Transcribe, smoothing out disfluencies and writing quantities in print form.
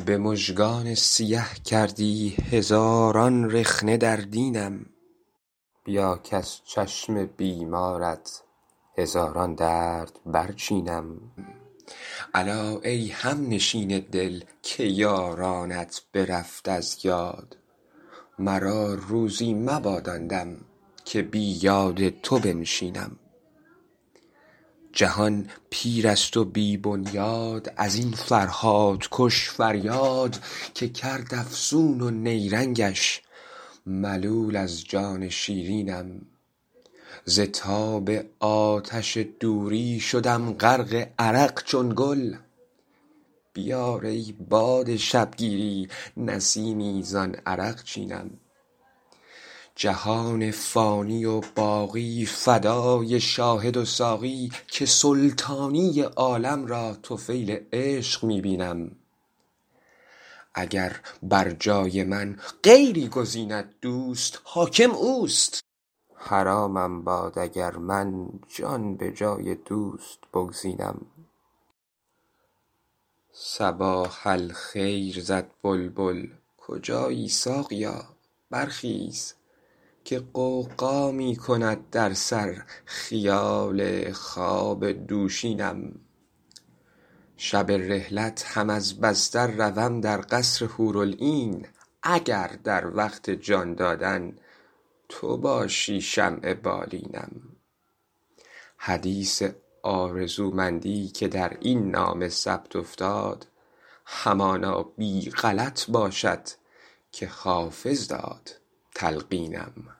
به مژگان سیه کردی هزاران رخنه در دینم، بیا کز چشم بیمارت هزاران درد برچینم. الا ای همنشین دل که یارانت برفت از یاد، مرا روزی مباد آن دم که بی یاد تو بنشینم. جهان پیر است و بی بنیاد، از این فرهادکش فریاد که کرد افسون و نیرنگش ملول از جان شیرینم. ز تاب آتش دوری شدم غرق عرق چون گل، بیار ای باد شبگیری نسیمی زان عرق چینم. جهان فانی و باقی فدای شاهد و ساقی، که سلطانی عالم را طفیل عشق می بینم. اگر بر جای من غیری گزیند دوست، حاکم اوست. حرامم باد اگر من جان به جای دوست بگزینم. صباح الخیر زد بلبل کجایی ساقیا برخیز، که غوغا می کند در سر خیال خواب دوشینم. شب رحلت هم از بستر روم در قصر حورالعین، اگر در وقت جان دادن تو باشی شمع بالینم. حدیث آرزومندی که در این نامه ثبت افتاد، همانا بی غلط باشد که حافظ داد تلقینم.